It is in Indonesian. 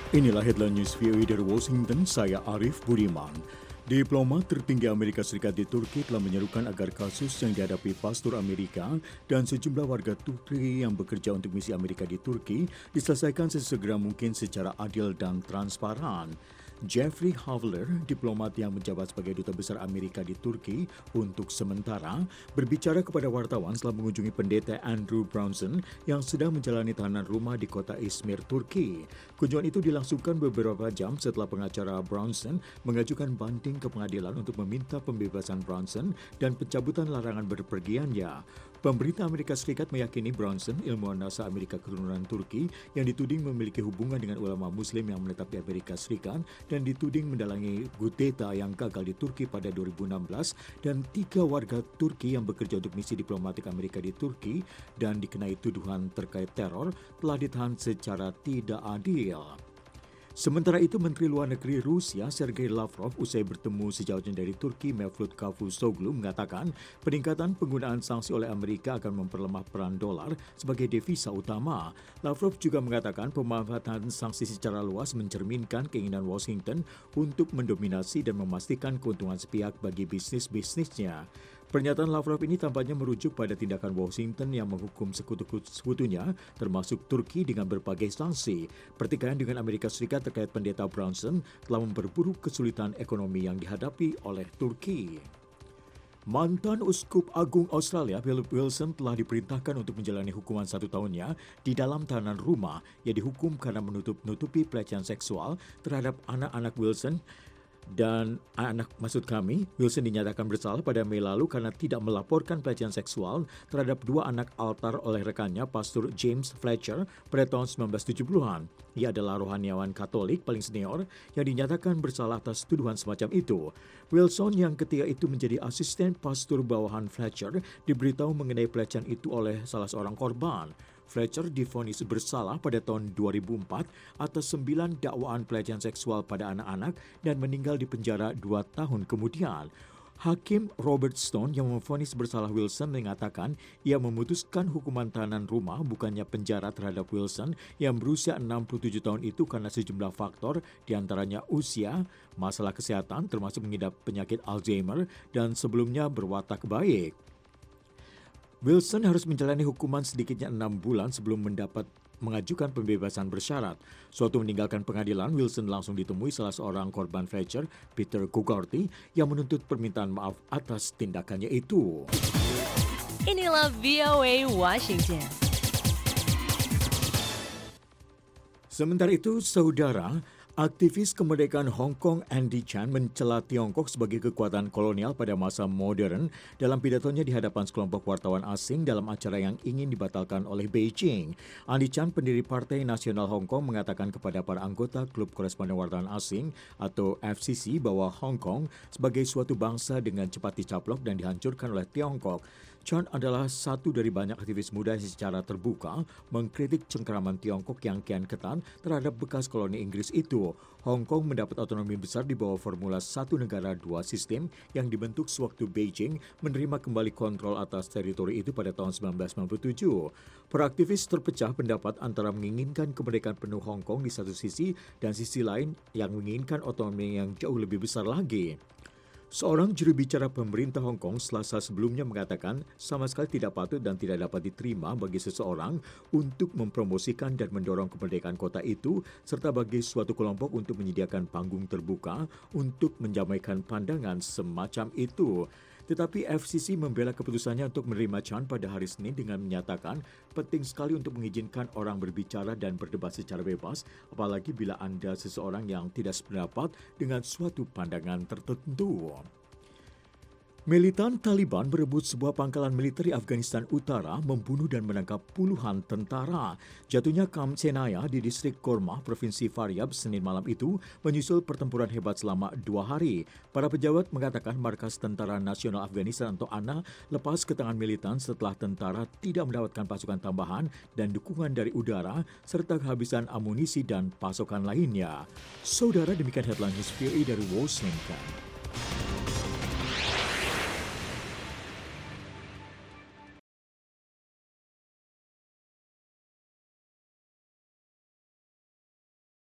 Inilah headline news VOA dari Washington, saya Arif Budiman. Diplomat tertinggi Amerika Serikat di Turki telah menyerukan agar kasus yang dihadapi pastor Amerika dan sejumlah warga Turki yang bekerja untuk misi Amerika di Turki diselesaikan sesegera mungkin secara adil dan transparan. Jeffrey Havler, diplomat yang menjabat sebagai duta besar Amerika di Turki untuk sementara, berbicara kepada wartawan setelah mengunjungi pendeta Andrew Brownson yang sedang menjalani tahanan rumah di kota Izmir, Turki. Kunjungan itu dilangsungkan beberapa jam setelah pengacara Brownson mengajukan banding ke pengadilan untuk meminta pembebasan Brownson dan pencabutan larangan berpergiannya. Pemerintah Amerika Serikat meyakini Brownson, ilmuwan NASA Amerika keturunan Turki, yang dituding memiliki hubungan dengan ulama Muslim yang menetap di Amerika Serikat dan dituding mendalangi kudeta yang gagal di Turki pada 2016 dan 3 warga Turki yang bekerja untuk misi diplomatik Amerika di Turki dan dikenai tuduhan terkait teror telah ditahan secara tidak adil. Sementara itu, Menteri Luar Negeri Rusia Sergei Lavrov usai bertemu sejauhnya dari Turki Mevlut Cavusoglu mengatakan peningkatan penggunaan sanksi oleh Amerika akan memperlemah peran dolar sebagai devisa utama. Lavrov juga mengatakan pemanfaatan sanksi secara luas mencerminkan keinginan Washington untuk mendominasi dan memastikan keuntungan sepihak bagi bisnisnya. Pernyataan Lavrov ini tampaknya merujuk pada tindakan Washington yang menghukum sekutunya, termasuk Turki dengan berbagai sanksi. Pertikaian dengan Amerika Serikat terkait pendeta Brownson telah memperburuk kesulitan ekonomi yang dihadapi oleh Turki. Mantan Uskup Agung Australia Philip Wilson telah diperintahkan untuk menjalani hukuman 1 tahunnya di dalam tahanan rumah. Ia dihukum karena menutupi pelecehan seksual terhadap anak-anak Wilson. Dan Wilson dinyatakan bersalah pada Mei lalu karena tidak melaporkan pelecehan seksual terhadap 2 anak altar oleh rekannya, Pastor James Fletcher, pada tahun 1970-an. Ia adalah rohaniawan Katolik paling senior yang dinyatakan bersalah atas tuduhan semacam itu. Wilson yang ketika itu menjadi asisten pastor bawahan Fletcher diberitahu mengenai pelecehan itu oleh salah seorang korban. Fletcher divonis bersalah pada tahun 2004 atas 9 dakwaan pelecehan seksual pada anak-anak dan meninggal di penjara 2 tahun kemudian. Hakim Robert Stone yang memvonis bersalah Wilson mengatakan ia memutuskan hukuman tahanan rumah bukannya penjara terhadap Wilson yang berusia 67 tahun itu karena sejumlah faktor diantaranya usia, masalah kesehatan termasuk mengidap penyakit Alzheimer dan sebelumnya berwatak baik. Wilson harus menjalani hukuman sedikitnya 6 bulan sebelum mengajukan pembebasan bersyarat. Suatu meninggalkan pengadilan, Wilson langsung ditemui salah seorang korban Fletcher, Peter Kugarty, yang menuntut permintaan maaf atas tindakannya itu. Inilah VOA Washington. Sementara itu, saudara, aktivis kemerdekaan Hong Kong Andy Chan mencela Tiongkok sebagai kekuatan kolonial pada masa modern dalam pidatonya di hadapan sekelompok wartawan asing dalam acara yang ingin dibatalkan oleh Beijing. Andy Chan, pendiri Partai Nasional Hong Kong, mengatakan kepada para anggota Klub Koresponden Wartawan Asing atau FCC bahwa Hong Kong sebagai suatu bangsa dengan cepat dicaplok dan dihancurkan oleh Tiongkok. Chan adalah satu dari banyak aktivis muda yang secara terbuka mengkritik cengkeraman Tiongkok yang kian ketat terhadap bekas koloni Inggris itu. Hong Kong mendapat otonomi besar di bawah formula 1 negara 2 sistem yang dibentuk sewaktu Beijing menerima kembali kontrol atas teritori itu pada tahun 1997. Para aktivis terpecah pendapat antara menginginkan kemerdekaan penuh Hong Kong di satu sisi dan sisi lain yang menginginkan otonomi yang jauh lebih besar lagi. Seorang juru bicara pemerintah Hong Kong Selasa sebelumnya mengatakan sama sekali tidak patut dan tidak dapat diterima bagi seseorang untuk mempromosikan dan mendorong kemerdekaan kota itu serta bagi suatu kelompok untuk menyediakan panggung terbuka untuk menjamaikan pandangan semacam itu. Tetapi FCC membela keputusannya untuk menerima Chan pada hari Senin dengan menyatakan penting sekali untuk mengizinkan orang berbicara dan berdebat secara bebas, apalagi bila Anda seseorang yang tidak sependapat dengan suatu pandangan tertentu. Militan Taliban berebut sebuah pangkalan militer di Afghanistan Utara, membunuh dan menangkap puluhan tentara. Jatuhnya Kamp Senaya di distrik Korma, Provinsi Faryab, Senin malam itu menyusul pertempuran hebat selama 2 hari. Para pejabat mengatakan markas Tentara Nasional Afghanistan atau ANA lepas ke tangan militan setelah tentara tidak mendapatkan pasukan tambahan dan dukungan dari udara serta kehabisan amunisi dan pasokan lainnya. Saudara, demikian headline news VOA dari Washington.